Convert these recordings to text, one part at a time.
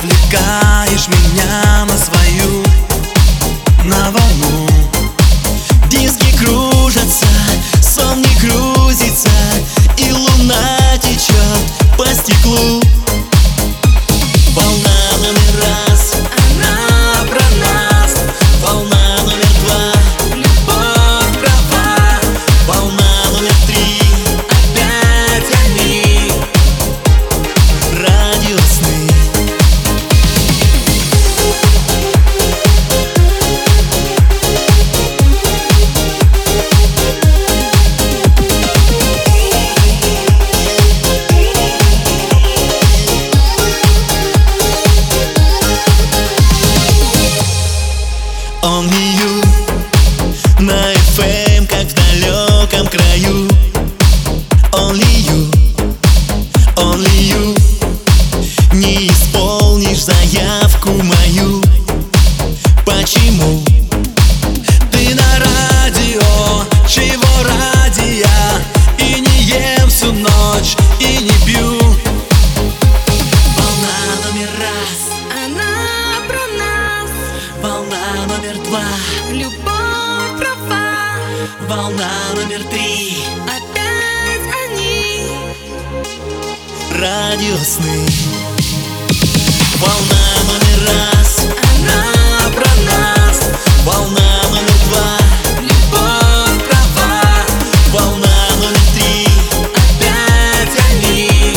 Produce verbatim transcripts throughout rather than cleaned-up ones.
увлекаешь меня на свою, на волну. Диски кружатся, сон не грузится, и луна течет по стеклу. Волна номер раз, она про нас. Волна номер два, любовь права. Волна номер три, опять они, радиосны. Only you на эф эм, как в далеком краю. Only you, only you. Не исполнишь заявку мою. Почему? Ты на радио, чего ради я и не ем всю ночь, и не пью. Волна номер раз, Она про нас, волна номер два, любовь права. волна номер три, Опять они, радиосны. Волна номер раз, она про нас. Волна номер два, любовь права. Волна номер три, опять они,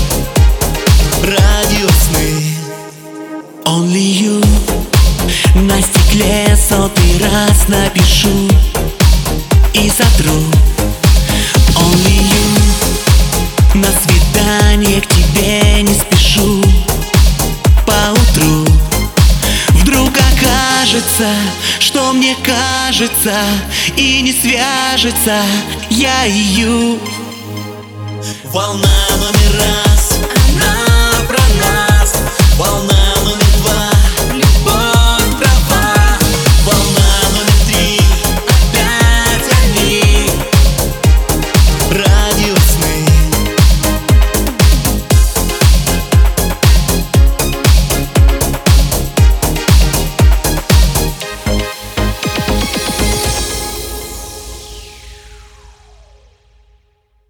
радиосны. Only you. На стекле сотый раз напишу и сотру. Only you. На свидание к тебе не спешу. Поутру вдруг окажется, что мне кажется, и не свяжется я и ю. Волна номер раз, она про нас. Волна